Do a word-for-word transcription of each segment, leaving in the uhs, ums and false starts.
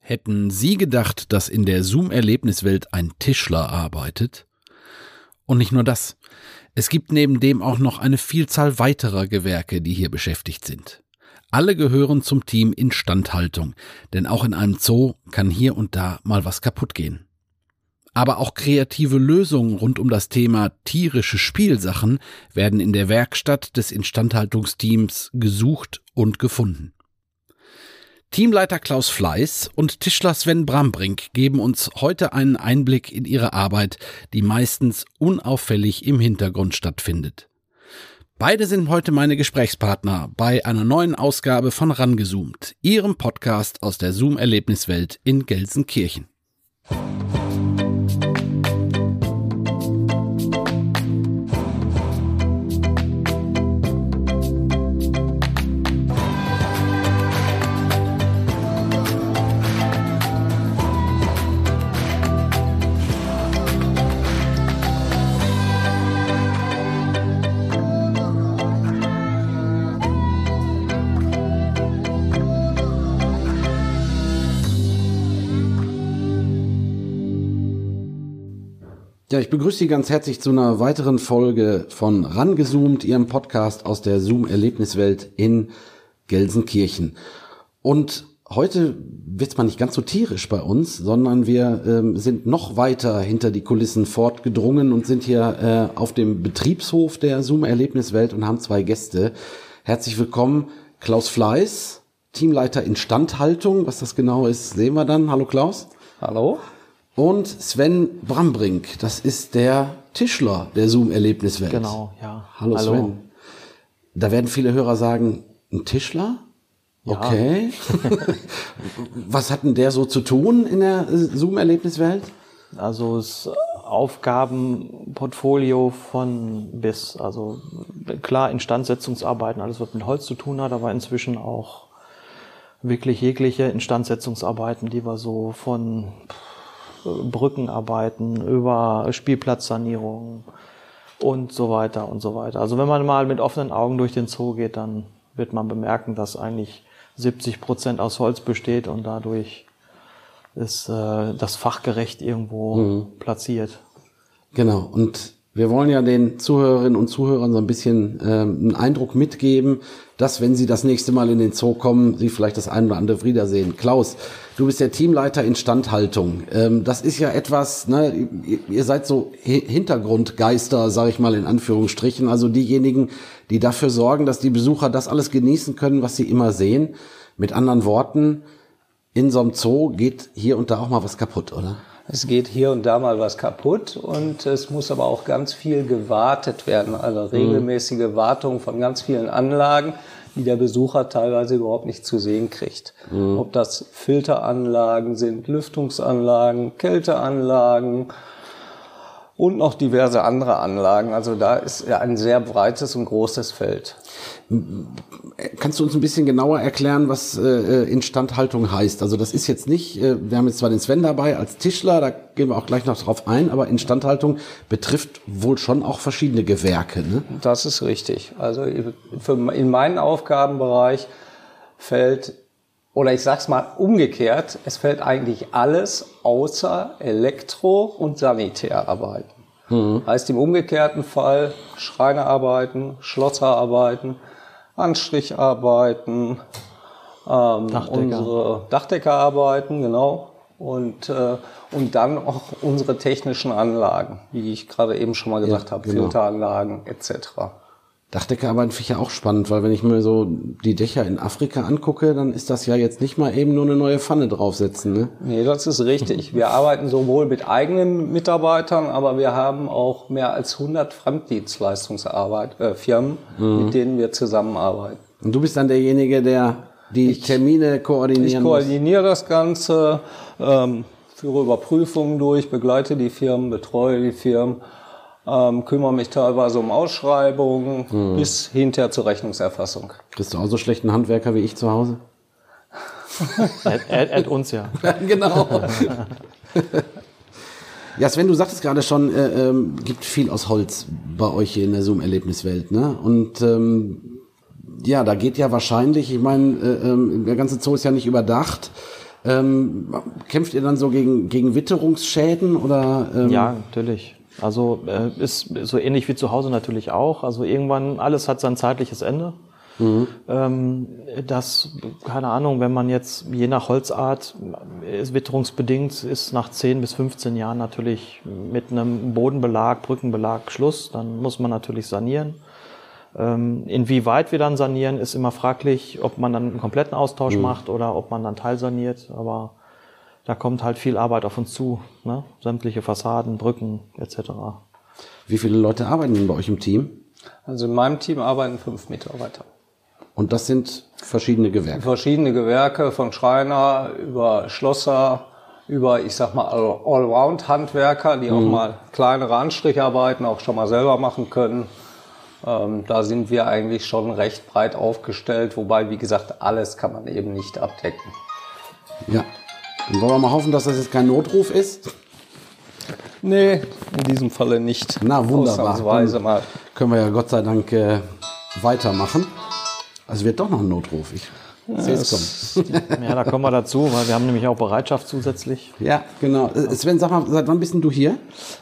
Hätten Sie gedacht, dass in der Zoom-Erlebniswelt ein Tischler arbeitet? Und nicht nur das. Es gibt neben dem auch noch eine Vielzahl weiterer Gewerke, die hier beschäftigt sind. Alle gehören zum Team Instandhaltung, denn auch in einem Zoo kann hier und da mal was kaputt gehen. Aber auch kreative Lösungen rund um das Thema tierische Spielsachen werden in der Werkstatt des Instandhaltungsteams gesucht und gefunden. Teamleiter Klaus Fleiß und Tischler Sven Brambrink geben uns heute einen Einblick in ihre Arbeit, die meistens unauffällig im Hintergrund stattfindet. Beide sind heute meine Gesprächspartner bei einer neuen Ausgabe von Rangezoomt, ihrem Podcast aus der Zoom-Erlebniswelt in Gelsenkirchen. Ja, ich begrüße Sie ganz herzlich zu einer weiteren Folge von Rangezoomt, Ihrem Podcast aus der Zoom-Erlebniswelt in Gelsenkirchen. Und heute wird's mal nicht ganz so tierisch bei uns, sondern wir ähm, sind noch weiter hinter die Kulissen fortgedrungen und sind hier äh, auf dem Betriebshof der Zoom-Erlebniswelt und haben zwei Gäste. Herzlich willkommen, Klaus Fleiß, Teamleiter Instandhaltung. Was das genau ist, sehen wir dann. Hallo Klaus. Hallo. Und Sven Brambrink, das ist der Tischler der Zoom-Erlebniswelt. Genau, ja. Hallo, Hallo Sven. Da werden viele Hörer sagen, ein Tischler? Ja. Okay. Was hat denn der so zu tun in der Zoom-Erlebniswelt? Also das Aufgabenportfolio von bis, also klar Instandsetzungsarbeiten, alles was mit Holz zu tun hat, aber inzwischen auch wirklich jegliche Instandsetzungsarbeiten, die wir so von Brückenarbeiten über Spielplatzsanierung und so weiter und so weiter. Also wenn man mal mit offenen Augen durch den Zoo geht, dann wird man bemerken, dass eigentlich siebzig Prozent aus Holz besteht und dadurch ist äh, das fachgerecht irgendwo mhm. platziert. Genau, und wir wollen ja den Zuhörerinnen und Zuhörern so ein bisschen ähm, einen Eindruck mitgeben, dass, wenn sie das nächste Mal in den Zoo kommen, sie vielleicht das ein oder andere wiedersehen. Klaus, du bist der Teamleiter Instandhaltung. Ähm, das ist ja etwas, ne, ihr, ihr seid so Hintergrundgeister, sage ich mal in Anführungsstrichen, also diejenigen, die dafür sorgen, dass die Besucher das alles genießen können, was sie immer sehen. Mit anderen Worten, in so einem Zoo geht hier und da auch mal was kaputt, oder? Es geht hier und da mal was kaputt und es muss aber auch ganz viel gewartet werden, also regelmäßige Wartung von ganz vielen Anlagen, die der Besucher teilweise überhaupt nicht zu sehen kriegt. Mhm. Ob das Filteranlagen sind, Lüftungsanlagen, Kälteanlagen und noch diverse andere Anlagen. Also da ist ein sehr breites und großes Feld. Kannst du uns ein bisschen genauer erklären, was äh, Instandhaltung heißt? Also das ist jetzt nicht, äh, wir haben jetzt zwar den Sven dabei als Tischler, da gehen wir auch gleich noch drauf ein, aber Instandhaltung betrifft wohl schon auch verschiedene Gewerke, ne? Das ist richtig. Also für, in meinen Aufgabenbereich fällt, oder ich sag's mal umgekehrt, es fällt eigentlich alles außer Elektro- und Sanitärarbeiten. Mhm. Heißt im umgekehrten Fall Schreinerarbeiten, Schlosserarbeiten, Anstricharbeiten, ähm, Dachdecker. unsere Dachdeckerarbeiten, genau, und äh, und dann auch unsere technischen Anlagen, wie ich gerade eben schon mal gesagt ja, habe, genau. Filteranlagen et cetera. Dachdeckerarbeiten finde ich ja auch spannend, weil wenn ich mir so die Dächer in Afrika angucke, dann ist das ja jetzt nicht mal eben nur eine neue Pfanne draufsetzen, ne? Nee, das ist richtig. Wir arbeiten sowohl mit eigenen Mitarbeitern, aber wir haben auch mehr als hundert Fremddienstleistungsarbeit, äh, Firmen, mhm. mit denen wir zusammenarbeiten. Und du bist dann derjenige, der die ich, Termine koordinieren Ich koordiniere muss. das Ganze, ähm, führe Überprüfungen durch, begleite die Firmen, betreue die Firmen. Ähm, kümmere mich teilweise um Ausschreibungen hm. bis hinterher zur Rechnungserfassung. Kriegst du auch so schlechten Handwerker wie ich zu Hause? er, er, er uns ja. Genau. Ja, Sven, du sagtest gerade schon, äh, ähm, gibt viel aus Holz bei euch hier in der Zoom-Erlebniswelt, ne? Und ähm, ja, da geht ja wahrscheinlich, ich meine, äh, äh, der ganze Zoo ist ja nicht überdacht. Ähm, kämpft ihr dann so gegen, gegen Witterungsschäden oder? Ähm? Ja, natürlich. Also äh, ist so ähnlich wie zu Hause natürlich auch. Also irgendwann, alles hat sein zeitliches Ende. Mhm. Ähm, das, keine Ahnung, wenn man jetzt je nach Holzart, ist witterungsbedingt, ist nach zehn bis fünfzehn Jahren natürlich mit einem Bodenbelag, Brückenbelag Schluss. Dann muss man natürlich sanieren. Ähm, inwieweit wir dann sanieren, ist immer fraglich, ob man dann einen kompletten Austausch mhm. macht oder ob man dann teilsaniert. Aber da kommt halt viel Arbeit auf uns zu, ne? Sämtliche Fassaden, Brücken et cetera. Wie viele Leute arbeiten denn bei euch im Team? Also in meinem Team arbeiten fünf Mitarbeiter. Und das sind verschiedene Gewerke? Verschiedene Gewerke, von Schreiner über Schlosser, über, ich sag mal, Allround-Handwerker, die mhm. auch mal kleinere Anstricharbeiten auch schon mal selber machen können. Ähm, da sind wir eigentlich schon recht breit aufgestellt, wobei, wie gesagt, alles kann man eben nicht abdecken. Ja. Dann wollen wir mal hoffen, dass das jetzt kein Notruf ist. Nee, in diesem Falle nicht. Na wunderbar. Ausnahmsweise mal. Können wir ja Gott sei Dank äh, weitermachen. Also wird doch noch ein Notruf. Ich ja, sehe es kommen. Ja, da kommen wir dazu, weil wir haben nämlich auch Bereitschaft zusätzlich. Ja, genau. Sven, sag mal, seit wann bist denn du hier?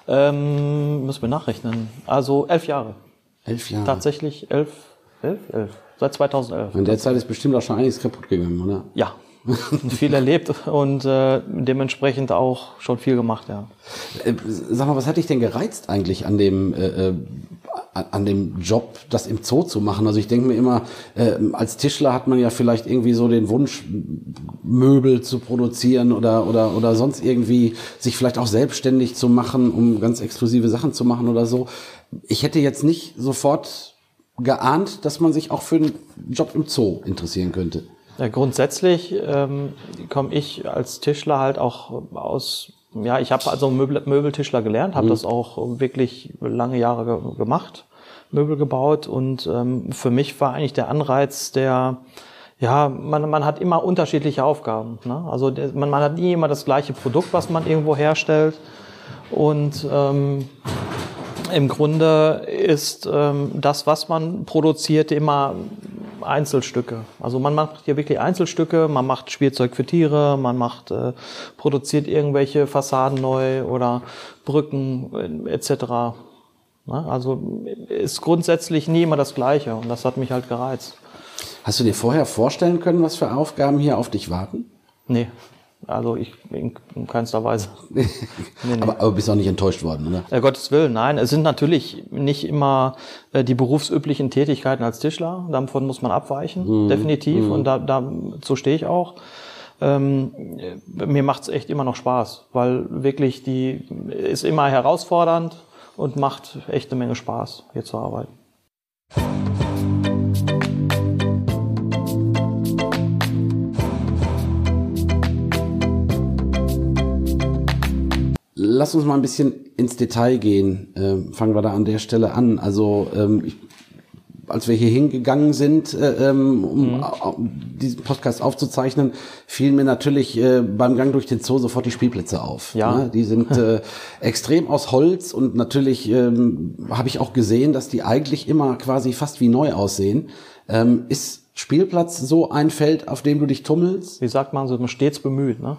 Ähm, müssen wir nachrechnen. Also elf Jahre. Elf Jahre. Tatsächlich elf, elf, elf. Seit zweitausendelf. In der Zeit ist bestimmt auch schon einiges kaputt gegangen, oder? Ja. Viel erlebt und äh, dementsprechend auch schon viel gemacht, ja. Äh, sag mal, was hat dich denn gereizt eigentlich an dem äh, äh, an dem Job, das im Zoo zu machen? Also ich denke mir immer, äh, als Tischler hat man ja vielleicht irgendwie so den Wunsch, Möbel zu produzieren oder oder oder sonst irgendwie sich vielleicht auch selbstständig zu machen, um ganz exklusive Sachen zu machen oder so. Ich hätte jetzt nicht sofort geahnt, dass man sich auch für einen Job im Zoo interessieren könnte. Ja, grundsätzlich ähm, komme ich als Tischler halt auch aus, ja, ich habe also Möbel, Möbeltischler gelernt, habe mhm. das auch wirklich lange Jahre ge- gemacht, Möbel gebaut und ähm, für mich war eigentlich der Anreiz der, ja, man, man hat immer unterschiedliche Aufgaben, ne? Also der, man, man hat nie immer das gleiche Produkt, was man irgendwo herstellt und ähm, im Grunde ist ähm, das, was man produziert, immer Einzelstücke. Also man macht hier wirklich Einzelstücke, man macht Spielzeug für Tiere, man macht, äh, produziert irgendwelche Fassaden neu oder Brücken et cetera. Ne? Also ist grundsätzlich nie immer das Gleiche und das hat mich halt gereizt. Hast du dir vorher vorstellen können, was für Aufgaben hier auf dich warten? Nee. Also ich in, in keinster Weise. Nee, nee. aber, aber bist auch nicht enttäuscht worden, oder? Ja, Gottes Willen, nein. Es sind natürlich nicht immer äh, die berufsüblichen Tätigkeiten als Tischler. Davon muss man abweichen, mhm. definitiv. Mhm. Und da, da so stehe ich auch. Ähm, mir macht es echt immer noch Spaß, weil wirklich die ist immer herausfordernd und macht echt eine Menge Spaß, hier zu arbeiten. Lass uns mal ein bisschen ins Detail gehen. Ähm, fangen wir da an der Stelle an. Also ähm, ich, als wir hier hingegangen sind, äh, um mhm. diesen Podcast aufzuzeichnen, fielen mir natürlich äh, beim Gang durch den Zoo sofort die Spielplätze auf. Ja. Ne? Die sind äh, extrem aus Holz und natürlich ähm, habe ich auch gesehen, dass die eigentlich immer quasi fast wie neu aussehen. Ähm, ist Spielplatz so ein Feld, auf dem du dich tummelst? Wie sagt man so, man stets bemüht. Ne?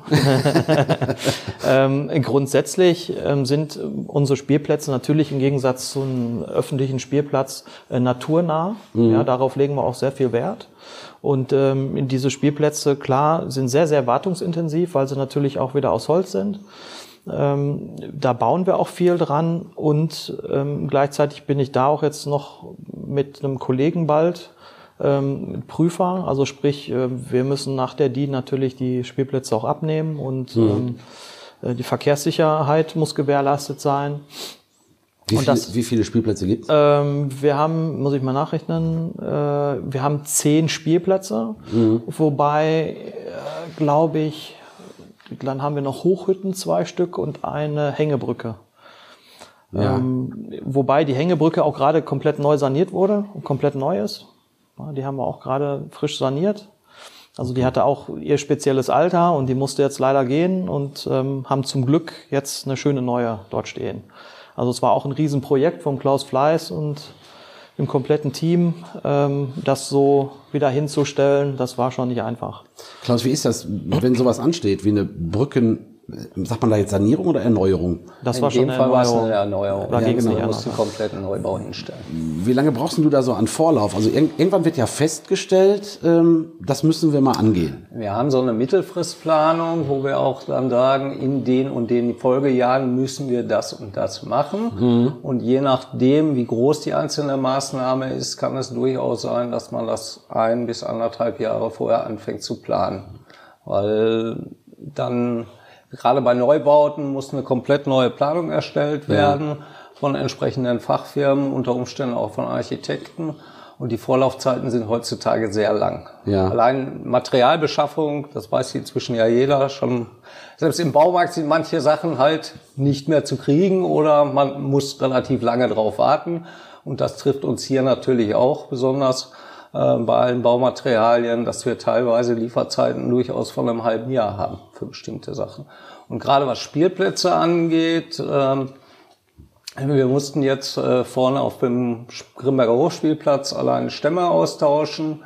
ähm, grundsätzlich ähm, sind unsere Spielplätze natürlich im Gegensatz zu einem öffentlichen Spielplatz äh, naturnah. Mhm. Ja, darauf legen wir auch sehr viel Wert. Und ähm, diese Spielplätze, klar, sind sehr, sehr wartungsintensiv, weil sie natürlich auch wieder aus Holz sind. Ähm, da bauen wir auch viel dran und ähm, gleichzeitig bin ich da auch jetzt noch mit einem Kollegen bald Ähm, Prüfer, also sprich, äh, wir müssen nach der D I N natürlich die Spielplätze auch abnehmen und mhm. ähm, äh, die Verkehrssicherheit muss gewährleistet sein. Wie, und viele, das, wie viele Spielplätze gibt es? Ähm, wir haben, muss ich mal nachrechnen, äh, wir haben zehn Spielplätze, mhm. wobei, äh, glaube ich, dann haben wir noch Hochhütten, zwei Stück und eine Hängebrücke. Ja. Ähm, wobei die Hängebrücke auch gerade komplett neu saniert wurde und komplett neu ist. Die haben wir auch gerade frisch saniert. Also die hatte auch ihr spezielles Alter und die musste jetzt leider gehen und ähm, haben zum Glück jetzt eine schöne neue dort stehen. Also es war auch ein Riesenprojekt vom Klaus Fleiß und im kompletten Team, ähm, das so wieder hinzustellen, das war schon nicht einfach. Klaus, wie ist das, wenn sowas ansteht, wie eine Brücken, sagt man da jetzt Sanierung oder Erneuerung? Das In war schon dem eine Fall war es Erneuerung. eine Erneuerung. Da Ja, ging es genau, nicht du musst einen anders. kompletten Neubau hinstellen. Wie lange brauchst du da so an Vorlauf? Also irg- irgendwann wird ja festgestellt, ähm, das müssen wir mal angehen. Wir haben so eine Mittelfristplanung, wo wir auch dann sagen, in den und den Folgejahren müssen wir das und das machen. Mhm. Und je nachdem, wie groß die einzelne Maßnahme ist, kann es durchaus sein, dass man das ein bis anderthalb Jahre vorher anfängt zu planen. Weil dann, gerade bei Neubauten, muss eine komplett neue Planung erstellt werden, ja, von entsprechenden Fachfirmen, unter Umständen auch von Architekten. Und die Vorlaufzeiten sind heutzutage sehr lang. Ja. Allein Materialbeschaffung, das weiß inzwischen ja jeder schon. Selbst im Baumarkt sind manche Sachen halt nicht mehr zu kriegen oder man muss relativ lange drauf warten. Und das trifft uns hier natürlich auch besonders äh, bei allen Baumaterialien, dass wir teilweise Lieferzeiten durchaus von einem halben Jahr haben für bestimmte Sachen. Und gerade was Spielplätze angeht, ähm, wir mussten jetzt äh, vorne auf dem Grimberger Hochspielplatz allein Stämme austauschen.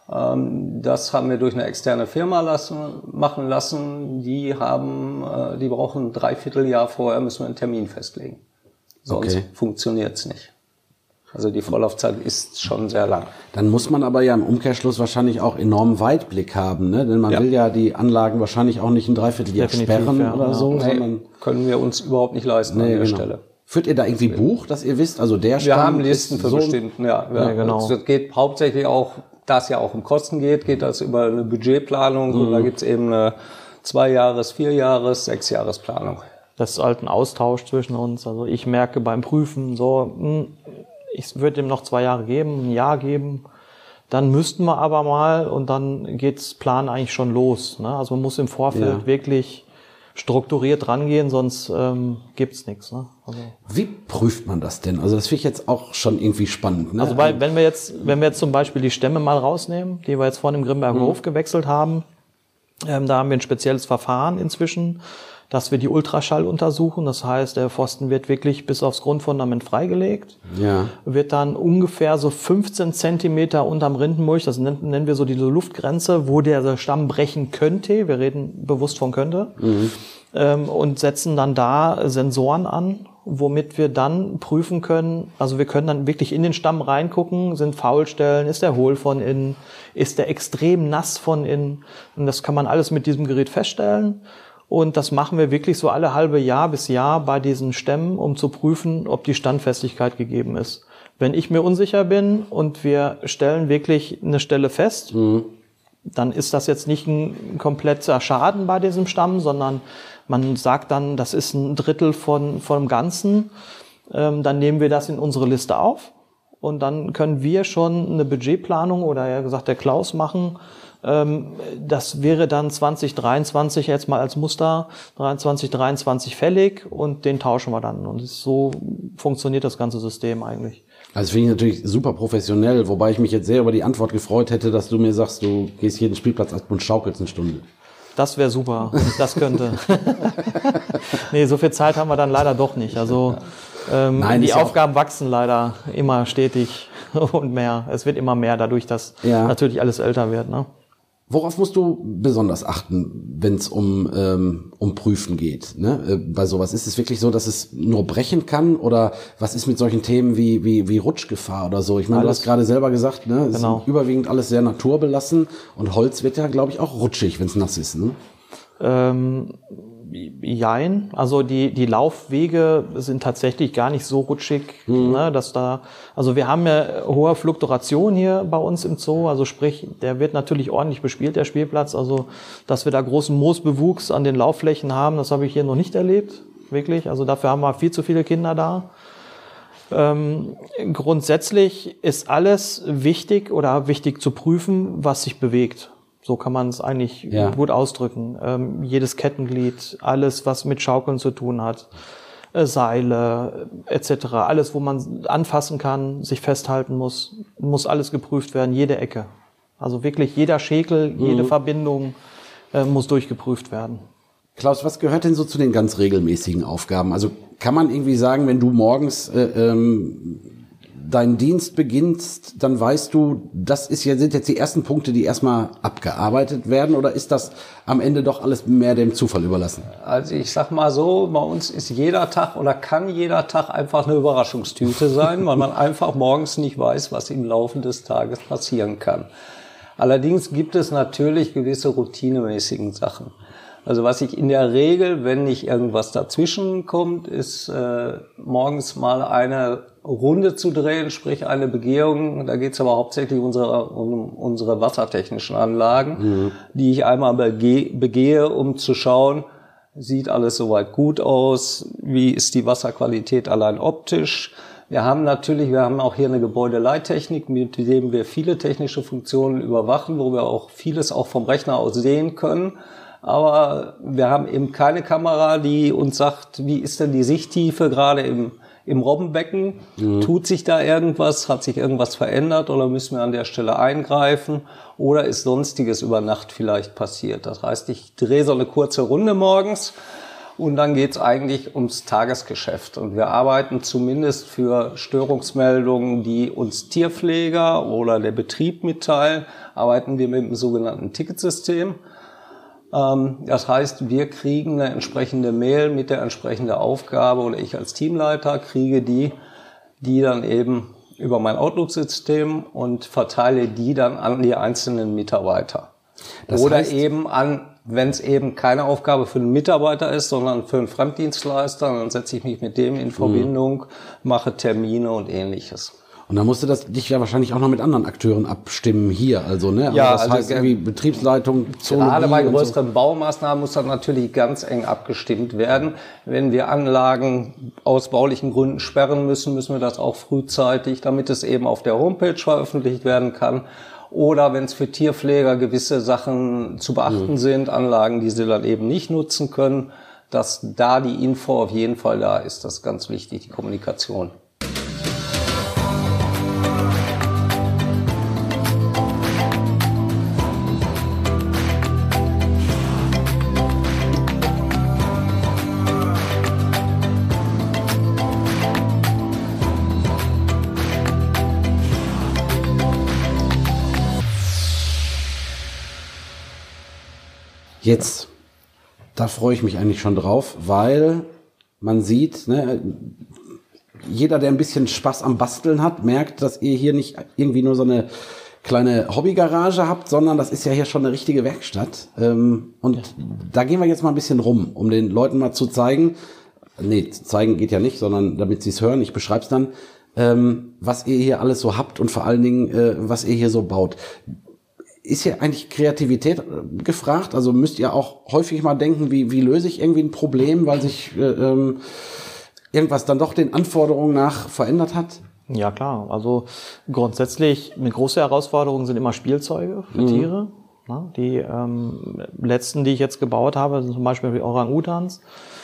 Ähm, das haben wir durch eine externe Firma lassen, machen lassen. Die haben, äh, die brauchen ein Dreivierteljahr vorher, müssen wir einen Termin festlegen. Sonst Okay. funktioniert's nicht. Also die Vorlaufzeit ist schon sehr lang. Dann muss man aber ja im Umkehrschluss wahrscheinlich auch enormen Weitblick haben, ne? Denn man Ja. will ja die Anlagen wahrscheinlich auch nicht ein Dreivierteljahr Definitiv, sperren ja. oder Ja. so, Nee, sondern können wir uns überhaupt nicht leisten nee, an der genau. Stelle. Führt ihr da irgendwie Buch, dass ihr wisst, also der Wir Stamm haben Listen ist für so bestimmten, ja. ja. Ja, genau. Das geht hauptsächlich auch, da es ja auch um Kosten geht, geht das über eine Budgetplanung und da gibt's eben eine Zwei-Jahres-, Vier-Jahres-, Sechs-Jahres-Planung. Das ist halt ein Austausch zwischen uns. Also ich merke beim Prüfen so, hm, ich würde ihm noch zwei Jahre geben, ein Jahr geben. Dann müssten wir aber mal und dann geht's Plan eigentlich schon los. Ne? Also man muss im Vorfeld Ja. wirklich strukturiert rangehen, sonst ähm, gibt's nichts. Ne? Also, Wie prüft man das denn? Also das finde ich jetzt auch schon irgendwie spannend. Ne? also weil, wenn wir jetzt, wenn wir jetzt zum Beispiel die Stämme mal rausnehmen, die wir jetzt vorhin im Grimberger Hof gewechselt haben, ähm, da haben wir ein spezielles Verfahren inzwischen, dass wir die Ultraschall untersuchen. Das heißt, der Pfosten wird wirklich bis aufs Grundfundament freigelegt, Ja. wird dann ungefähr so fünfzehn Zentimeter unterm Rindenmulch, das nennen, nennen wir so die Luftgrenze, wo der Stamm brechen könnte, wir reden bewusst von könnte, Mhm. ähm, und setzen dann da Sensoren an, womit wir dann prüfen können, also wir können dann wirklich in den Stamm reingucken, sind Faulstellen, ist der hohl von innen, ist der extrem nass von innen, und das kann man alles mit diesem Gerät feststellen. Und das machen wir wirklich so alle halbe Jahr bis Jahr bei diesen Stämmen, um zu prüfen, ob die Standfestigkeit gegeben ist. Wenn ich mir unsicher bin und wir stellen wirklich eine Stelle fest, mhm. dann ist das jetzt nicht ein kompletter Schaden bei diesem Stamm, sondern man sagt dann, das ist ein Drittel von, von dem Ganzen. Ähm, dann nehmen wir das in unsere Liste auf und dann können wir schon eine Budgetplanung oder ja gesagt der Klaus machen. Das wäre dann zwanzig dreiundzwanzig jetzt mal als Muster, zwanzig dreiundzwanzig fällig und den tauschen wir dann. Und so funktioniert das ganze System eigentlich. Also finde ich natürlich super professionell, wobei ich mich jetzt sehr über die Antwort gefreut hätte, dass du mir sagst, du gehst jeden Spielplatz ab und schaukelst eine Stunde. Das wäre super, das könnte. Nee, so viel Zeit haben wir dann leider doch nicht. Also ähm, Nein, die ist ja Aufgaben wachsen leider immer stetig und mehr. Es wird immer mehr dadurch, dass Ja. natürlich alles älter wird. Ne? Worauf musst du besonders achten, wenn es um ähm, um Prüfen geht? Ne? Äh, bei sowas ist es wirklich so, dass es nur brechen kann oder was ist mit solchen Themen wie wie wie Rutschgefahr oder so? Ich meine, du Alles. hast gerade selber gesagt, ne, es Genau. ist überwiegend alles sehr naturbelassen und Holz wird ja, glaube ich, auch rutschig, wenn es nass ist. Ne? Ähm, jein. Also die, die Laufwege sind tatsächlich gar nicht so rutschig, Mhm. ne, dass da, also wir haben ja hohe Fluktuation hier bei uns im Zoo, also sprich, der wird natürlich ordentlich bespielt, der Spielplatz, also dass wir da großen Moosbewuchs an den Laufflächen haben, das habe ich hier noch nicht erlebt, wirklich, also dafür haben wir viel zu viele Kinder da. Ähm, grundsätzlich ist alles wichtig oder wichtig zu prüfen, was sich bewegt. So kann man es eigentlich Ja. gut ausdrücken. Ähm, jedes Kettenglied, alles, was mit Schaukeln zu tun hat, äh, Seile äh, et cetera. Alles, wo man anfassen kann, sich festhalten muss, muss alles geprüft werden, jede Ecke. Also wirklich jeder Schäkel, Mhm. jede Verbindung äh, muss durchgeprüft werden. Klaus, was gehört denn so zu den ganz regelmäßigen Aufgaben? Also kann man irgendwie sagen, wenn du morgens äh, ähm, deinen Dienst beginnst, dann weißt du, das ist ja, sind jetzt die ersten Punkte, die erstmal abgearbeitet werden, oder ist das am Ende doch alles mehr dem Zufall überlassen? Also ich sag mal so, bei uns ist jeder Tag oder kann jeder Tag einfach eine Überraschungstüte sein, weil man einfach morgens nicht weiß, was im Laufe des Tages passieren kann. Allerdings gibt es natürlich gewisse routinemäßigen Sachen. Also was ich in der Regel, wenn nicht irgendwas dazwischen kommt, ist äh, morgens mal eine Runde zu drehen, sprich eine Begehung. Da geht es aber hauptsächlich unsere, um unsere wassertechnischen Anlagen, mhm. die ich einmal bege begehe, um zu schauen, sieht alles soweit gut aus, wie ist die Wasserqualität allein optisch. Wir haben natürlich, wir haben auch hier eine Gebäudeleittechnik, mit dem wir viele technische Funktionen überwachen, wo wir auch vieles auch vom Rechner aus sehen können. Aber wir haben eben keine Kamera, die uns sagt, wie ist denn die Sichttiefe gerade im, im Robbenbecken? Mhm. Tut sich da irgendwas? Hat sich irgendwas verändert oder müssen wir an der Stelle eingreifen? Oder ist Sonstiges über Nacht vielleicht passiert? Das heißt, ich drehe so eine kurze Runde morgens und dann geht's eigentlich ums Tagesgeschäft. Und wir arbeiten zumindest für Störungsmeldungen, die uns Tierpfleger oder der Betrieb mitteilen, arbeiten wir mit dem sogenannten Ticketsystem. Das heißt, wir kriegen eine entsprechende Mail mit der entsprechenden Aufgabe oder ich als Teamleiter kriege die, die dann eben über mein Outlook-System und verteile die dann an die einzelnen Mitarbeiter. Das oder heißt, eben an, wenn es eben keine Aufgabe für einen Mitarbeiter ist, sondern für einen Fremddienstleister, dann setze ich mich mit dem in Verbindung, mhm. mache Termine und Ähnliches. Und dann musst du das dich ja wahrscheinlich auch noch mit anderen Akteuren abstimmen hier, also ne? Ja, also das also heißt irgendwie Betriebsleitung, Zoologie. Gerade bei größeren so. Baumaßnahmen muss das natürlich ganz eng abgestimmt werden. Wenn wir Anlagen aus baulichen Gründen sperren müssen, müssen wir das auch frühzeitig, damit es eben auf der Homepage veröffentlicht werden kann. Oder wenn es für Tierpfleger gewisse Sachen zu beachten mhm. sind, Anlagen, die sie dann eben nicht nutzen können, dass da die Info auf jeden Fall da ist. Das ist ganz wichtig, die Kommunikation. Jetzt, da freue ich mich eigentlich schon drauf, weil man sieht, ne, jeder, der ein bisschen Spaß am Basteln hat, merkt, dass ihr hier nicht irgendwie nur so eine kleine Hobbygarage habt, sondern das ist ja hier schon eine richtige Werkstatt. Ähm, und ja. da gehen wir jetzt mal ein bisschen rum, um den Leuten mal zu zeigen, nee, zeigen geht ja nicht, sondern damit sie es hören, ich beschreibe es dann, ähm, was ihr hier alles so habt und vor allen Dingen, äh, was ihr hier so baut. Ist hier eigentlich Kreativität gefragt? Also müsst ihr auch häufig mal denken, wie, wie löse ich irgendwie ein Problem, weil sich äh, ähm, irgendwas dann doch den Anforderungen nach verändert hat? Ja, klar. Also grundsätzlich eine große Herausforderung sind immer Spielzeuge für mhm. Tiere. Na, die ähm, letzten, die ich jetzt gebaut habe, sind zum Beispiel die Orang-Utans.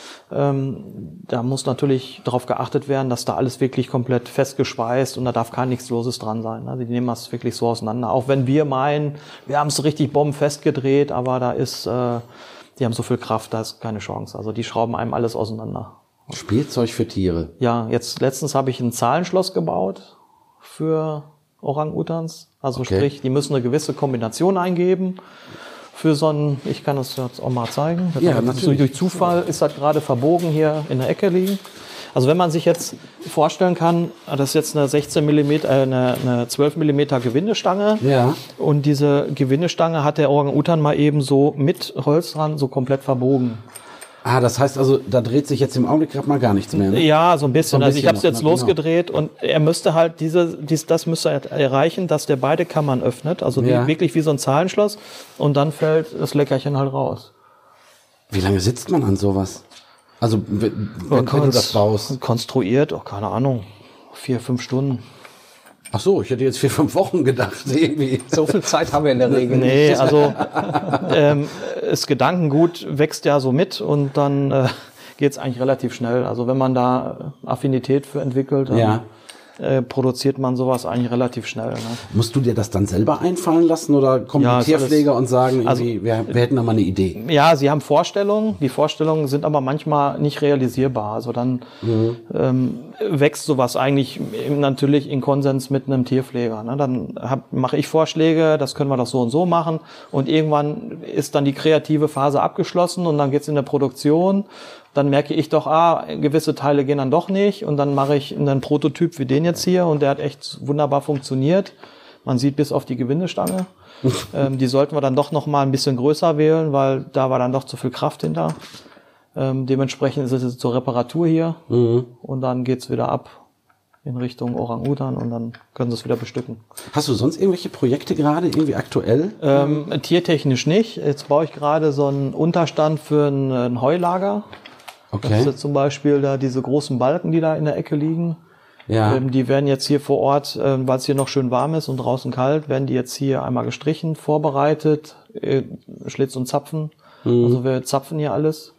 Ähm, da muss natürlich darauf geachtet werden, dass da alles wirklich komplett festgeschweißt und da darf kein Nichtsloses dran sein. Also die nehmen das wirklich so auseinander. Auch wenn wir meinen, wir haben es richtig bombenfest gedreht, aber da ist, äh, die haben so viel Kraft, da ist keine Chance. Also die schrauben einem alles auseinander. Spielzeug für Tiere. Ja, jetzt letztens habe ich ein Zahlenschloss gebaut für Orang-Utans. Also okay. sprich, die müssen eine gewisse Kombination eingeben. Für so ein, ich kann das jetzt auch mal zeigen. Das ja, natürlich. Durch Zufall ist das gerade verbogen hier in der Ecke liegen. Also wenn man sich jetzt vorstellen kann, das ist jetzt eine sechzehn Millimeter, äh, eine, eine zwölf Millimeter Gewindestange. Ja. Und diese Gewindestange hat der Orang-Utan mal eben so mit Holz dran so komplett verbogen. Ah, das heißt also, da dreht sich jetzt im Augenblick gerade mal gar nichts mehr, ne? Ja, so ein bisschen. So ein bisschen also ich habe es jetzt noch, losgedreht genau. und er müsste halt diese, dies, das müsste er erreichen, dass der beide Kammern öffnet, also ja. wie, wirklich wie so ein Zahlenschloss und dann fällt das Leckerchen halt raus. Wie lange sitzt man an sowas? Also wenn, wenn du das baust? Konstruiert, oh, keine Ahnung, vier, fünf Stunden. Ach so, ich hätte jetzt vier, fünf Wochen gedacht, irgendwie. So viel Zeit haben wir in der Regel nicht. Nee, also ähm, das Gedankengut wächst ja so mit und dann äh, geht's eigentlich relativ schnell. Also wenn man da Affinität für entwickelt, dann ja. äh, produziert man sowas eigentlich relativ schnell. Ne? Musst du dir das dann selber einfallen lassen oder kommen Ja, die ist Tierpfleger alles- und sagen, also- irgendwie, wir, wir hätten da mal eine Idee? Ja, sie haben Vorstellungen. Die Vorstellungen sind aber manchmal nicht realisierbar. Also dann ähm, wächst sowas eigentlich im- natürlich in Konsens mit einem Tierpfleger. Ne? Dann hab, mache ich Vorschläge, das können wir doch so und so machen. Und irgendwann ist dann die kreative Phase abgeschlossen und dann geht's in der Produktion. Dann merke ich doch, ah, gewisse Teile gehen dann doch nicht. Und dann mache ich einen Prototyp wie den jetzt hier und der hat echt wunderbar funktioniert. Man sieht bis auf die Gewindestange. ähm, die sollten wir dann doch noch mal ein bisschen größer wählen, weil da war dann doch zu viel Kraft hinter. Ähm, dementsprechend ist es jetzt zur Reparatur hier. Mhm. Und dann geht's wieder ab in Richtung Orang-Utan und dann können sie es wieder bestücken. Hast du sonst irgendwelche Projekte gerade, irgendwie aktuell? Ähm, tiertechnisch nicht. Jetzt baue ich gerade so einen Unterstand für ein, ein Heulager. Das ist Okay. jetzt zum Beispiel da diese großen Balken, die da in der Ecke liegen. Ja. Ähm, die werden jetzt hier vor Ort, ähm, weil es hier noch schön warm ist und draußen kalt, werden die jetzt hier einmal gestrichen, vorbereitet, äh, Schlitz und Zapfen. Also wir zapfen hier alles.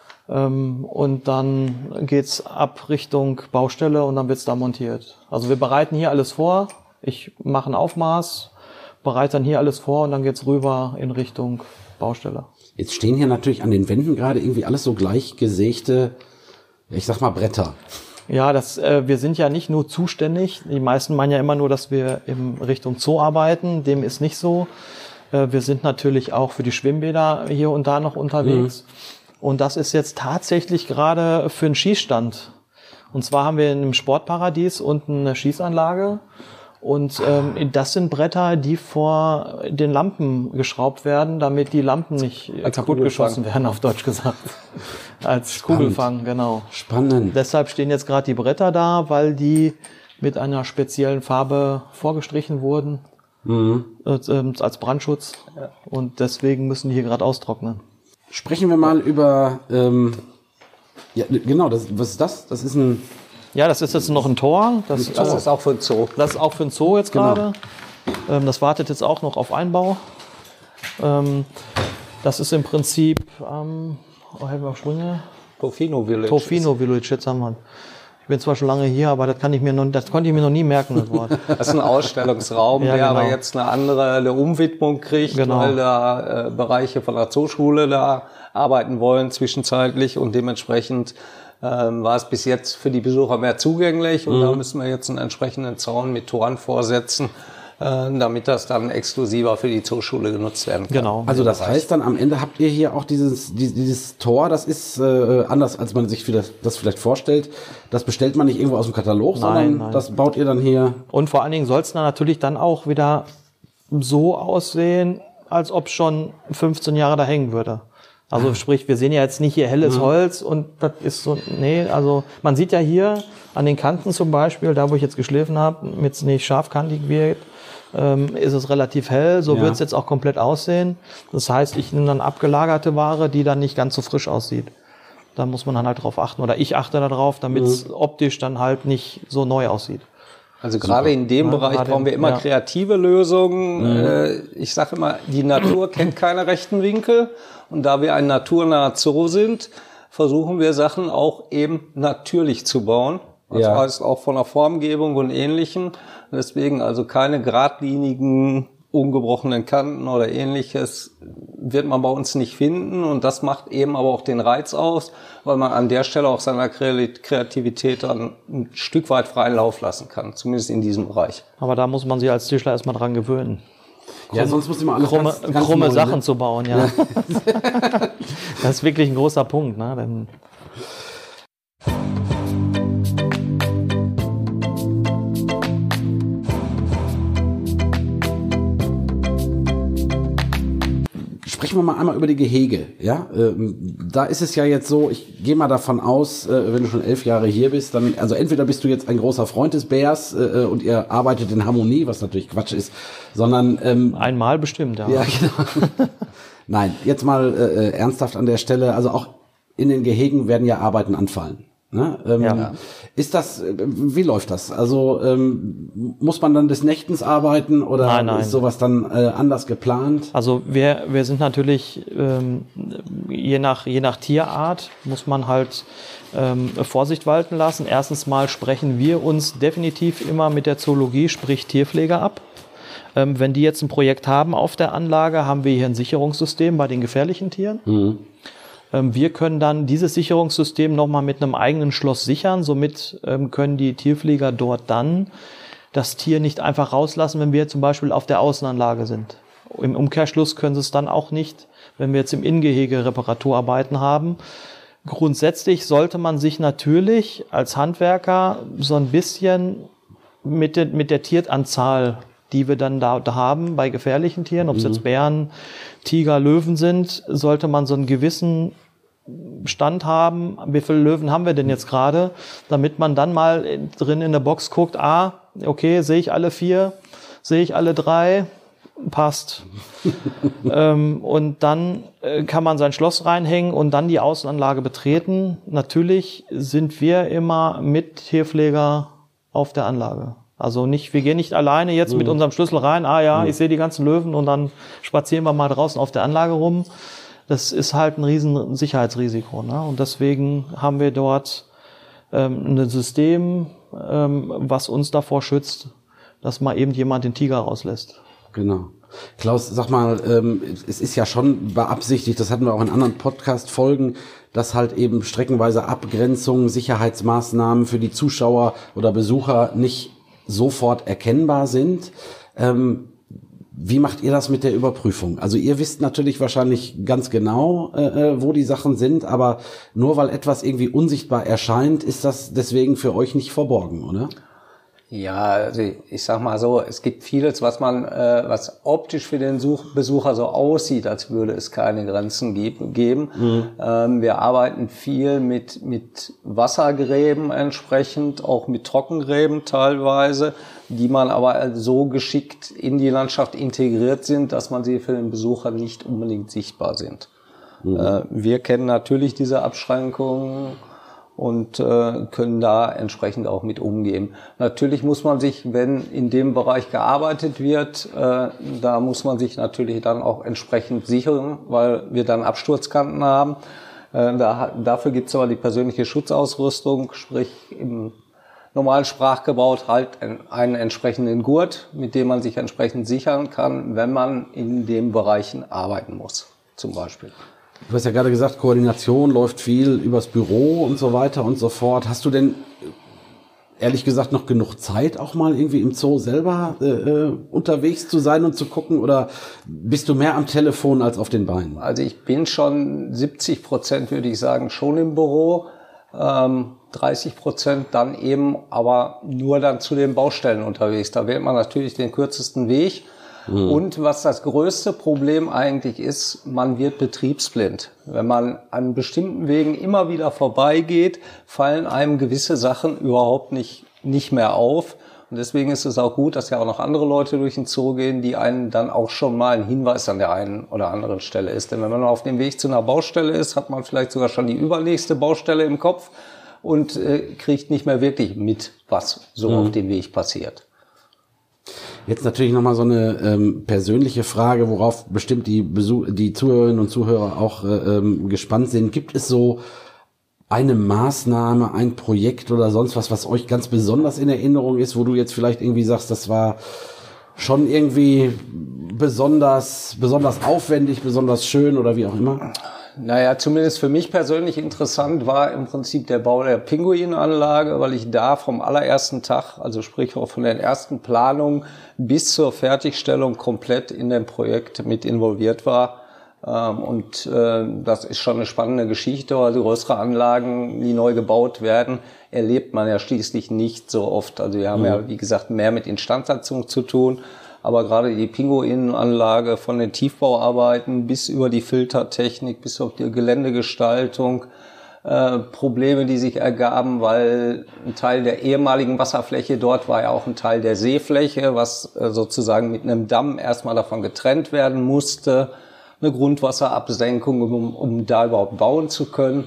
Ähm, und dann geht's ab Richtung Baustelle und dann wird's da montiert. Also wir bereiten hier alles vor. Ich mache ein Aufmaß, bereite dann hier alles vor und dann geht's rüber in Richtung Baustelle. Jetzt stehen hier natürlich an den Wänden gerade irgendwie alles so gleich gesägte, ich sag mal Bretter. Ja, das, äh, wir sind ja nicht nur zuständig. Die meisten meinen ja immer nur, dass wir in Richtung Zoo arbeiten. Dem ist nicht so. Äh, wir sind natürlich auch für die Schwimmbäder hier und da noch unterwegs. Und das ist jetzt tatsächlich gerade für einen Schießstand. Und zwar haben wir in einem Sportparadies unten eine Schießanlage. Und ähm, das sind Bretter, die vor den Lampen geschraubt werden, damit die Lampen nicht Als kaputt Kugelfang. geschossen werden, auf Deutsch gesagt. Als Spannend. Kugelfang, genau. Spannend. Deshalb stehen jetzt gerade die Bretter da, weil die mit einer speziellen Farbe vorgestrichen wurden Mhm. äh, ähm, als Brandschutz. Und deswegen müssen die hier gerade austrocknen. Sprechen wir mal über, ähm, ja, genau, das, was ist das? Das ist ein, Ja, das ist jetzt noch ein Tor. Das, Das äh, ist auch für den Zoo. das ist auch für den Zoo jetzt Genau. gerade. Ähm, das wartet jetzt auch noch auf Einbau. Ähm, das ist im Prinzip, ähm, oh, helfen wir auf Sprünge. Tofino Village. Tofino Village, jetzt haben wir. Ich bin zwar schon lange hier, aber das kann ich mir noch, das konnte ich mir noch nie merken, das Wort. Das ist ein Ausstellungsraum, Ja, der genau. aber jetzt eine andere eine Umwidmung kriegt, Genau. weil da äh, Bereiche von der Zooschule da arbeiten wollen zwischenzeitlich und dementsprechend ähm, war es bis jetzt für die Besucher mehr zugänglich und da müssen wir jetzt einen entsprechenden Zaun mit Toren vorsetzen, äh, damit das dann exklusiver für die Zooschule genutzt werden kann. Genau. also das heißt dann am Ende habt ihr hier auch dieses, dieses, dieses Tor, das ist äh, anders, als man sich vielleicht, das vielleicht vorstellt. Das bestellt man nicht irgendwo aus dem Katalog, sondern nein. das baut ihr dann hier. Und vor allen Dingen soll es dann natürlich dann auch wieder so aussehen, als ob schon fünfzehn Jahre da hängen würde. Also sprich, wir sehen ja jetzt nicht hier helles Holz und das ist so, nee, also man sieht ja hier an den Kanten zum Beispiel, da wo ich jetzt geschliffen habe, mit es nicht scharfkantig wird, ähm, ist es relativ hell. So Ja. wird es jetzt auch komplett aussehen. Das heißt, ich nehme dann abgelagerte Ware, die dann nicht ganz so frisch aussieht. Da muss man dann halt drauf achten oder ich achte darauf, damit es optisch dann halt nicht so neu aussieht. Also gerade in dem Ja, Bereich gerade brauchen wir in- immer ja. kreative Lösungen. Äh, ich sage immer, die Natur kennt keine rechten Winkel. Und da wir ein naturnaher Zoo sind, versuchen wir Sachen auch eben natürlich zu bauen. Das Ja. heißt auch von der Formgebung und Ähnlichem. Deswegen also keine geradlinigen, ungebrochenen Kanten oder Ähnliches wird man bei uns nicht finden. Und das macht eben aber auch den Reiz aus, weil man an der Stelle auch seiner Kreativität dann ein Stück weit freien Lauf lassen kann. Zumindest in diesem Bereich. Aber da muss man sich als Tischler erstmal dran gewöhnen. Ja, sonst muss immer alles Krumme, ganz, ganz krumme neu, Sachen ne? zu bauen, ja. Das ist wirklich ein großer Punkt, ne? Denn Sprechen wir mal einmal über die Gehege. Ja, ähm, da ist es ja jetzt so, ich gehe mal davon aus, äh, wenn du schon elf Jahre hier bist, dann, also entweder bist du jetzt ein großer Freund des Bärs äh, und ihr arbeitet in Harmonie, was natürlich Quatsch ist, sondern ähm, einmal bestimmt, ja. ja, genau. Nein, jetzt mal äh, ernsthaft an der Stelle, also auch in den Gehegen werden ja Arbeiten anfallen. Ne? Ähm, Ja. Ist das, wie läuft das? Also ähm, muss man dann des Nächtens arbeiten oder Nein, nein. ist sowas dann äh, anders geplant? Also wir, wir sind natürlich, ähm, je nach, je nach Tierart muss man halt ähm, Vorsicht walten lassen. Erstens mal sprechen wir uns definitiv immer mit der Zoologie, sprich Tierpfleger ab. Ähm, wenn die jetzt ein Projekt haben auf der Anlage, haben wir hier ein Sicherungssystem bei den gefährlichen Tieren. Mhm. Ähm, wir können dann dieses Sicherungssystem nochmal mit einem eigenen Schloss sichern. Somit ähm, können die Tierpfleger dort dann das Tier nicht einfach rauslassen, wenn wir zum Beispiel auf der Außenanlage sind. Im Umkehrschluss können sie es dann auch nicht, wenn wir jetzt im Ingehege Reparaturarbeiten haben. Grundsätzlich sollte man sich natürlich als Handwerker so ein bisschen mit der, mit der Tieranzahl, die wir dann da, da haben bei gefährlichen Tieren, ob es Mhm. jetzt Bären, Tiger, Löwen sind, sollte man so einen gewissen Stand haben. Wie viele Löwen haben wir denn jetzt gerade? Damit man dann mal drin in der Box guckt, ah, okay, sehe ich alle vier, sehe ich alle drei, passt. ähm, und dann äh, kann man sein Schloss reinhängen und dann die Außenanlage betreten. Natürlich sind wir immer mit Tierpfleger auf der Anlage. Also nicht, wir gehen nicht alleine jetzt mit unserem Schlüssel rein, ah ja, ich sehe die ganzen Löwen und dann spazieren wir mal draußen auf der Anlage rum. Das ist halt ein riesen Sicherheitsrisiko. Ne? Und deswegen haben wir dort ähm, ein System, ähm, was uns davor schützt, dass mal eben jemand den Tiger rauslässt. Genau. Klaus, sag mal, ähm, es ist ja schon beabsichtigt, das hatten wir auch in anderen Podcast-Folgen, dass halt eben streckenweise Abgrenzungen, Sicherheitsmaßnahmen für die Zuschauer oder Besucher nicht sofort erkennbar sind. Ähm, wie macht ihr das mit der Überprüfung? Also ihr wisst natürlich wahrscheinlich ganz genau, äh, wo die Sachen sind, aber nur weil etwas irgendwie unsichtbar erscheint, ist das deswegen für euch nicht verborgen, oder? Ja, also ich sag mal so, es gibt vieles, was man, äh, was optisch für den Such Besucher so aussieht, als würde es keine Grenzen geb geben. Mhm. Ähm, wir arbeiten viel mit mit Wassergräben entsprechend, auch mit Trockengräben teilweise, die man aber so geschickt in die Landschaft integriert sind, dass man sie für den Besucher nicht unbedingt sichtbar sind. Mhm. Äh, wir kennen natürlich diese Abschränkungen und äh, können da entsprechend auch mit umgehen. Natürlich muss man sich, wenn in dem Bereich gearbeitet wird, äh, da muss man sich natürlich dann auch entsprechend sichern, weil wir dann Absturzkanten haben. Äh, da, dafür gibt es aber die persönliche Schutzausrüstung, sprich im normalen Sprachgebrauch halt einen, einen entsprechenden Gurt, mit dem man sich entsprechend sichern kann, wenn man in den Bereichen arbeiten muss, zum Beispiel. Du hast ja gerade gesagt, Koordination läuft viel übers Büro und so weiter und so fort. Hast du denn, ehrlich gesagt, noch genug Zeit, auch mal irgendwie im Zoo selber äh, unterwegs zu sein und zu gucken? Oder bist du mehr am Telefon als auf den Beinen? Also ich bin schon siebzig Prozent, würde ich sagen, schon im Büro. Ähm, dreißig Prozent dann eben, aber nur dann zu den Baustellen unterwegs. Da wählt man natürlich den kürzesten Weg. Und was das größte Problem eigentlich ist, man wird betriebsblind. Wenn man an bestimmten Wegen immer wieder vorbeigeht, fallen einem gewisse Sachen überhaupt nicht, nicht mehr auf. Und deswegen ist es auch gut, dass ja auch noch andere Leute durch den Zoo gehen, die einen dann auch schon mal ein Hinweis an der einen oder anderen Stelle ist. Denn wenn man auf dem Weg zu einer Baustelle ist, hat man vielleicht sogar schon die übernächste Baustelle im Kopf und äh, kriegt nicht mehr wirklich mit, was so mhm. auf dem Weg passiert. Jetzt natürlich nochmal so eine ähm, persönliche Frage, worauf bestimmt die, Besuch die Zuhörerinnen und Zuhörer auch äh, ähm, gespannt sind. Gibt es so eine Maßnahme, ein Projekt oder sonst was, was euch ganz besonders in Erinnerung ist, wo du jetzt vielleicht irgendwie sagst, das war schon irgendwie besonders, besonders aufwendig, besonders schön oder wie auch immer? Naja, zumindest für mich persönlich interessant war im Prinzip der Bau der Pinguinanlage, weil ich da vom allerersten Tag, also sprich auch von den ersten Planungen bis zur Fertigstellung komplett in dem Projekt mit involviert war. Und das ist schon eine spannende Geschichte, also größere Anlagen, die neu gebaut werden, erlebt man ja schließlich nicht so oft. Also wir haben mhm. ja, wie gesagt, mehr mit Instandsetzung zu tun. Aber gerade die Pinguinanlage von den Tiefbauarbeiten bis über die Filtertechnik, bis auf die Geländegestaltung, äh, Probleme, die sich ergaben, weil ein Teil der ehemaligen Wasserfläche dort war ja auch ein Teil der Seefläche, was äh, sozusagen mit einem Damm erstmal davon getrennt werden musste. Eine Grundwasserabsenkung, um, um da überhaupt bauen zu können.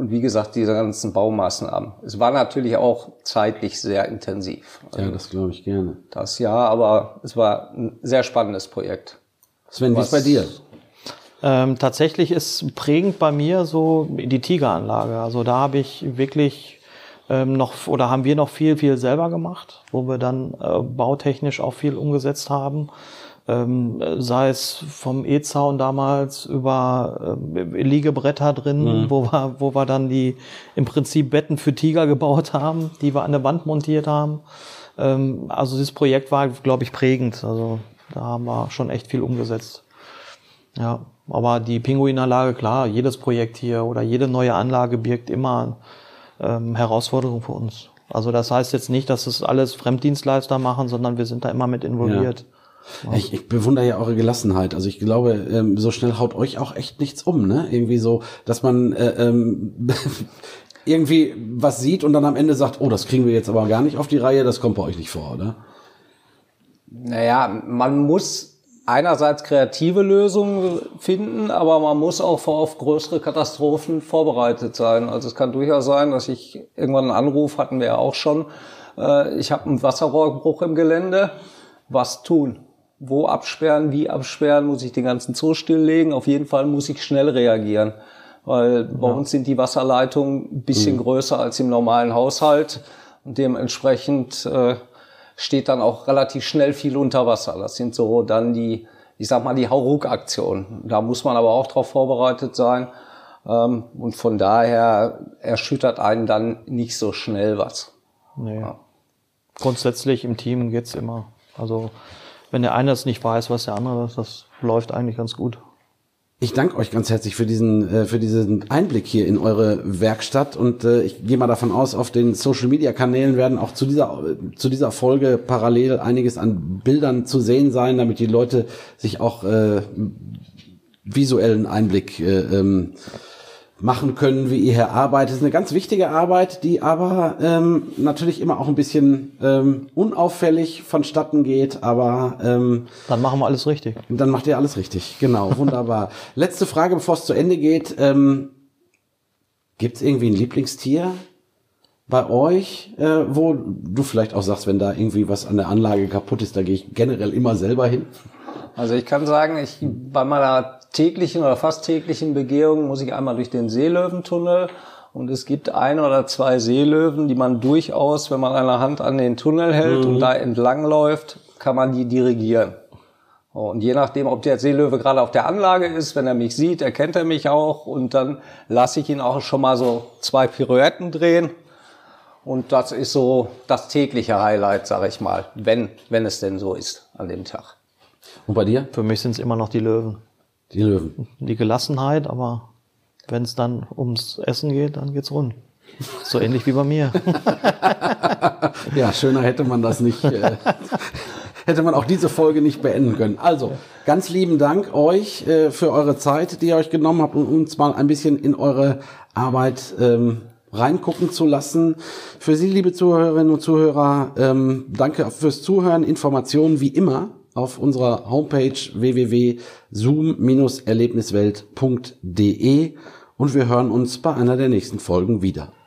Und wie gesagt, diese ganzen Baumaßnahmen. Es war natürlich auch zeitlich sehr intensiv. Also ja, das glaube ich gerne. Das ja, aber es war ein sehr spannendes Projekt. Sven, wie ist bei dir? Ähm, tatsächlich ist prägend bei mir so die Tigeranlage. Also da habe ich wirklich ähm, noch, oder haben wir noch viel, viel selber gemacht, wo wir dann äh, bautechnisch auch viel umgesetzt haben. Ähm, sei es vom E-Zaun damals über äh, Liegebretter drin, mhm. wo wir, wo wir dann die im Prinzip Betten für Tiger gebaut haben, die wir an der Wand montiert haben. Ähm, also dieses Projekt war, glaube ich, prägend. Also da haben wir schon echt viel umgesetzt. Ja, aber die Pinguinanlage, klar, jedes Projekt hier oder jede neue Anlage birgt immer ähm, Herausforderungen für uns. Also das heißt jetzt nicht, dass es alles Fremddienstleister machen, sondern wir sind da immer mit involviert. Ja. Ja. Ich, ich bewundere ja eure Gelassenheit. Also ich glaube, ähm, so schnell haut euch auch echt nichts um, ne? Irgendwie so, dass man äh, ähm, irgendwie was sieht und dann am Ende sagt, oh, das kriegen wir jetzt aber gar nicht auf die Reihe, das kommt bei euch nicht vor, oder? Naja, man muss einerseits kreative Lösungen finden, aber man muss auch auf größere Katastrophen vorbereitet sein. Also es kann durchaus sein, dass ich irgendwann einen Anruf, hatten wir ja auch schon, äh, ich habe einen Wasserrohrbruch im Gelände, was tun? Wo absperren, wie absperren, muss ich den ganzen Zoo stilllegen? Auf jeden Fall muss ich schnell reagieren, weil bei ja. uns sind die Wasserleitungen ein bisschen mhm. größer als im normalen Haushalt und dementsprechend äh, steht dann auch relativ schnell viel unter Wasser. Das sind so dann die, ich sag mal, die Hauruck-Aktionen. Da muss man aber auch drauf vorbereitet sein ähm, und von daher erschüttert einen dann nicht so schnell was. Nee. Ja. Grundsätzlich im Team geht's immer. Also wenn der eine es nicht weiß, was der andere ist, das läuft eigentlich ganz gut. Ich danke euch ganz herzlich für diesen äh, für diesen Einblick hier in eure Werkstatt und äh, ich gehe mal davon aus, auf den Social Media Kanälen werden auch zu dieser zu dieser Folge parallel einiges an Bildern zu sehen sein, damit die Leute sich auch äh, visuellen Einblick äh, ähm, machen können, wie ihr hier arbeitet. Das ist eine ganz wichtige Arbeit, die aber ähm, natürlich immer auch ein bisschen ähm, unauffällig vonstatten geht, aber ähm, dann machen wir alles richtig. Dann macht ihr alles richtig, genau, wunderbar. Letzte Frage, bevor es zu Ende geht. Ähm, gibt es irgendwie ein Lieblingstier bei euch, äh, wo du vielleicht auch sagst, wenn da irgendwie was an der Anlage kaputt ist, da gehe ich generell immer selber hin? Also ich kann sagen, ich bei meiner täglichen oder fast täglichen Begehung muss ich einmal durch den Seelöwentunnel und es gibt ein oder zwei Seelöwen, die man durchaus, wenn man eine Hand an den Tunnel hält mhm. und da entlang läuft, kann man die dirigieren. Und je nachdem, ob der Seelöwe gerade auf der Anlage ist, wenn er mich sieht, erkennt er mich auch und dann lasse ich ihn auch schon mal so zwei Pirouetten drehen und das ist so das tägliche Highlight, sage ich mal, wenn wenn es denn so ist an dem Tag. Und bei dir? Für mich sind es immer noch die Löwen. Die Löwen. Die Gelassenheit, aber wenn es dann ums Essen geht, dann geht's rund. So ähnlich wie bei mir. Ja, schöner hätte man das nicht, äh, hätte man auch diese Folge nicht beenden können. Also, ganz lieben Dank euch äh, für eure Zeit, die ihr euch genommen habt, um uns mal ein bisschen in eure Arbeit ähm, reingucken zu lassen. Für Sie, liebe Zuhörerinnen und Zuhörer, ähm, danke fürs Zuhören. Informationen wie immer auf unserer Homepage w w w punkt zoom Bindestrich erlebniswelt punkt de und wir hören uns bei einer der nächsten Folgen wieder.